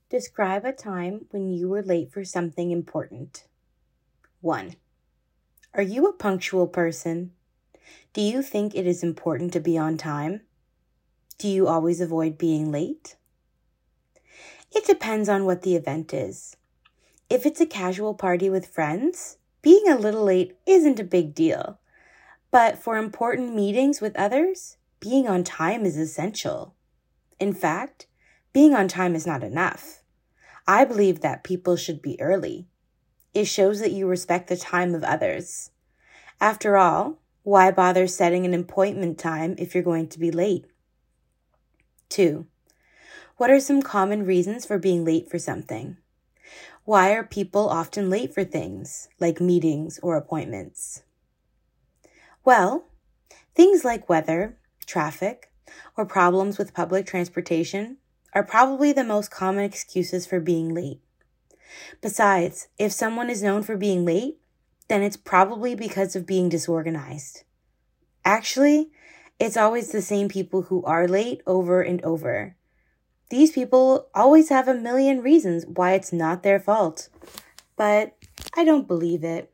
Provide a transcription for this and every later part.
Describe a time when you were late for something important. 1. Are you a punctual person? Do you think it is important to be on time? Do you always avoid being late? It depends on what the event is. If it's a casual party with friends, being a little late isn't a big deal. But for important meetings with others, being on time is essential. In fact, being on time is not enough. I believe that people should be early. It shows that you respect the time of others. After all, why bother setting an appointment time if you're going to be late? 2. What are some common reasons for being late for something? Why are people often late for things, like meetings or appointments? Well, things like weather, traffic, or problems with public transportation are probably the most common excuses for being late. Besides, if someone is known for being late, then it's probably because of being disorganized. Actually, it's always the same people who are late over and over. These people always have a million reasons why it's not their fault, but I don't believe it.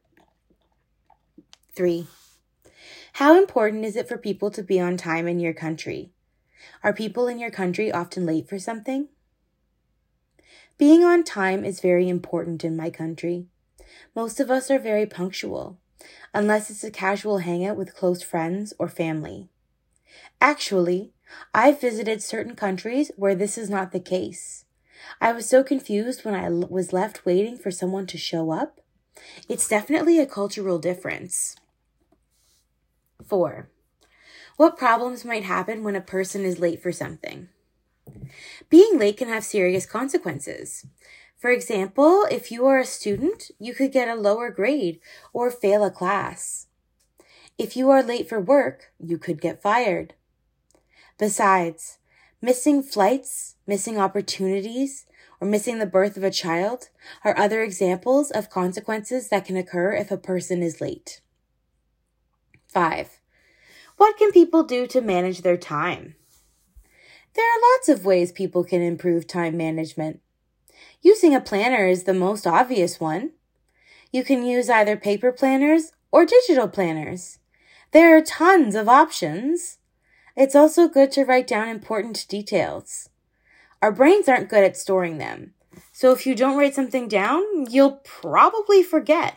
3. How important is it for people to be on time in your country? Are people in your country often late for something? Being on time is very important in my country. Most of us are very punctual, unless it's a casual hangout with close friends or family. Actually, I've visited certain countries where this is not the case. I was so confused when I was left waiting for someone to show up. It's definitely a cultural difference. 4. What problems might happen when a person is late for something? Being late can have serious consequences. For example, if you are a student, you could get a lower grade or fail a class. If you are late for work, you could get fired. Besides, missing flights, missing opportunities, or missing the birth of a child are other examples of consequences that can occur if a person is late. 5. What can people do to manage their time? There are lots of ways people can improve time management. Using a planner is the most obvious one. You can use either paper planners or digital planners. There are tons of options. It's also good to write down important details. Our brains aren't good at storing them, so if you don't write something down, you'll probably forget.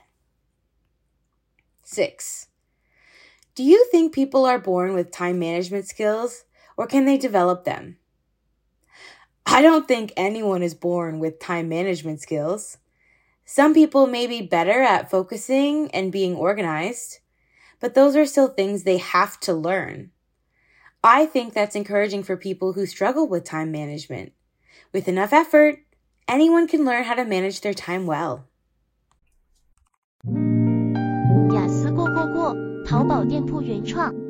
6. Do you think people are born with time management skills, or can they develop them? I don't think anyone is born with time management skills. Some people may be better at focusing and being organized, but those are still things they have to learn. I think that's encouraging for people who struggle with time management. With enough effort, anyone can learn how to manage their time well. 雅思过，淘宝店铺原创。